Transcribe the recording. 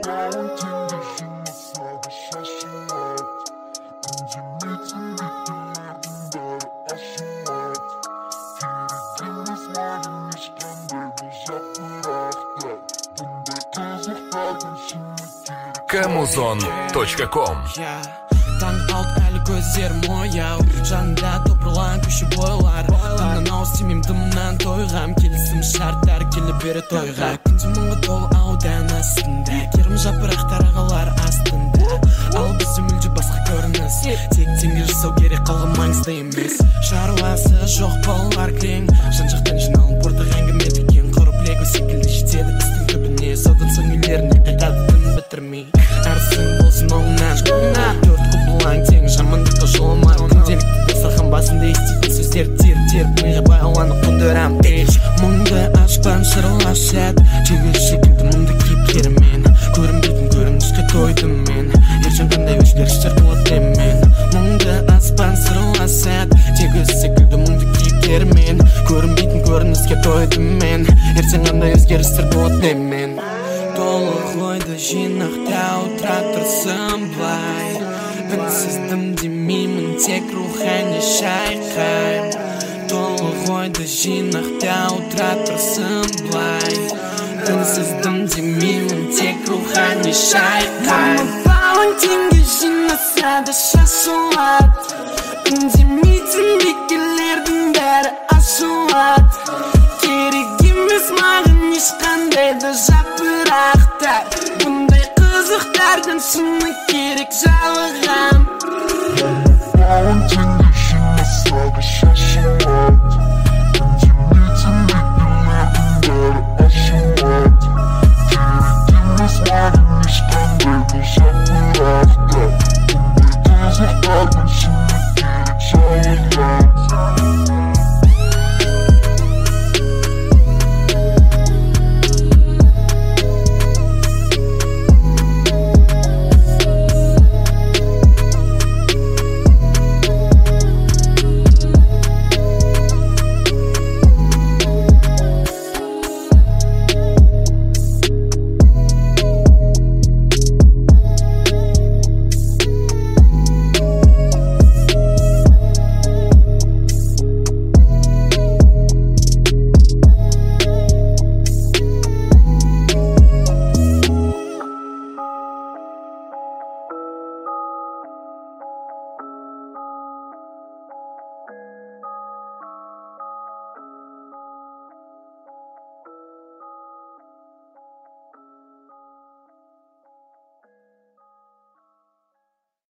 Kamuzon.com Таң қалды әлі көздерім ояу Жанында топырлан көші бойлар Таңнан ауыз тимейм дымнан тойғам Келісім шарттар келіп бері тойға Күнде мұңға толы аудан астында Керім жапырақтар ағалар астында Ал бізде мүлде басқа көрініс Тек теңге жасау керек қалған маңызды емес Шаруасы жоқ балалар кілең Жан-жақтан жиналып ортақ әңгіме дүкен Құрып лего секілді жетеді істің түбіне Содан соң үйлеріне қайқадым бітірмей Әрсің болсын оңынан Төрт құбылаң тең жамандыққа жолыма Күнделікті дастархан басында еститін сөздер теріп миға байланып қондырам Мұңды ашпан шырылаш сәт Тегіл секілді мұңды кейіпкерімен Көрінбейтін көрініске тойдым мен Ертең қандай өзгерістер болады мен Мұңды аспан сырылаш сәт Тегіл секілді мұңды кейіпкерімен Көрінбейтін көрініске тойдым мен Ертең қандай өзгерістер болады мен Толық ойды жинақтау тракторсым былай Үнсіз дым демеймін тек рухани шайқайм Толық ойды жинақтау тракторсым былай Үнсіз дым демеймін тек рухани шайқайм Балың теңге жинаса да шашылады Үндемейтін бекелердің бәрі ашылады Керек емес маған ешқандай да жапырақтар Бұндай қызықтардан шыны керек жалығам Балың теңге жинаса да шашылады Үндемейтін бекелердің бәрі ашылады Керек емес маған ешқандай да жапырақтар Бұндай қызықтардан шыны